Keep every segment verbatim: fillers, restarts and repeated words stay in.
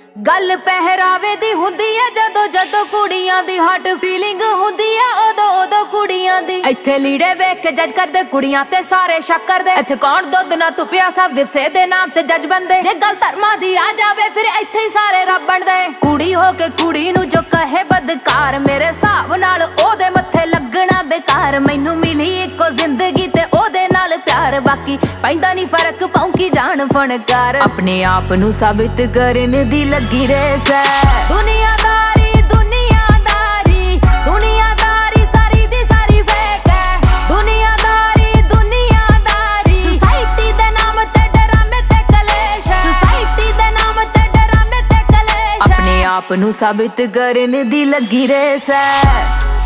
गल पहरावे दी हुंदी है जदों जदों कुड़ियां दी हॉट फीलिंग हुंदी है उदों उदों कुड़ियां दी। इत्थे लीड़े वेख के जज करदे कुड़ियां ते सारे शक करदे। इत्थे कौन दुध ना तुपिया सब विरसे दे नाम ते जज बनदे। जे गल धर्मां दी आ जावे फिर इत्थे ही सारे रब बनदे। कुड़ी हो के कुड़ी नूं जो कहे बदकार मेरे हिसाब नाल ओदे मत्थे लगना बेकार। मैनू मिली इक्को जिंदगी ते ओदे नाल प्यार बाकी पैंदा नहीं फर्क पौंकी जान फनकार। अपने आप नूं साबित करन दी लगी रेस है दुनियादारी दुनियादारी दुनियादारी सारी दी सारी फेक है। दुनियादारी दुनियादारी सोसाइटी दे नाम ते डरामे ते कलेश है। सोसाइटी दे नाम ते डरामे ते कलेश है। अपने आप नूं साबित करन दी लगी रेस है।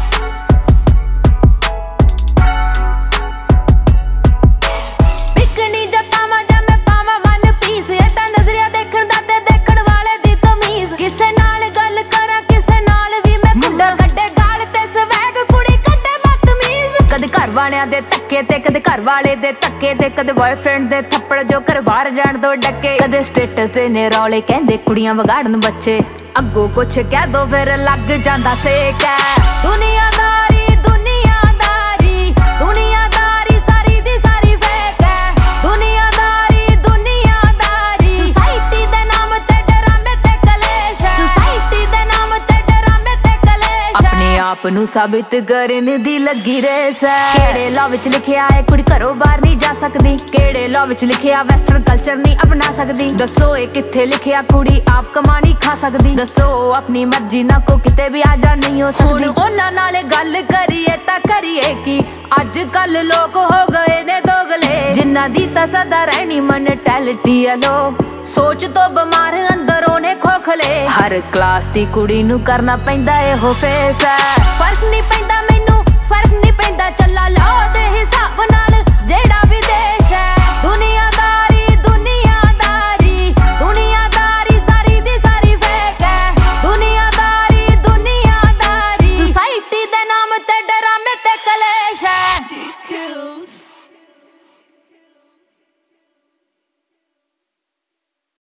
वालियां दे धक्के ते कदे घर वाले दे धक्के ते कदे बॉयफ्रेंड दे थप्पड़ जो घर बाहर जान तो डके। कदे स्टेटस दे ने रौले कहंदे कुड़ियां वगाड़न बच्चे अग्गों कुछ कह दो फिर लग जांदा सेक है। दुनियादारी दुनियादारी दुनियादारी सारी दी सारी फेक है। दुनियादारी दुनियादारी सोसाइटी दे नाम ते डरामे ते कलेश है। सोसाइटी दे नाम ते डरामे ते कलेश है। अपने आप नूं साबित करन दी लगी रेस है। केड़े लॉ विच लिखिया है कुड़ी घरों बाहर नहीं जा सकदी। केड़े लॉ विच लिखिया वेस्टर्न कल्चर नहीं अपना सकदी। दसो ए किथे लिखिया कुड़ी आप कमानी खा सकदी। दसो अपनी मर्जी ना को किते भी आ जा नहीं हो सकदी। उन्हां नाल गल करिए तां करिए की अज कल लोग हो गए ने दोगले। जिन्हां दी तां सदा रहनी मेंटैलिटी है लो सोच तो बीमार अंदरों ने खोखले। हर क्लास दी कुड़ी नूं करना पैंदा एहो फेस है। फर्क नहीं पैंदा मैनू फर्क नहीं पैंदा चला लो दे हिसाब नाल जेड़ा भी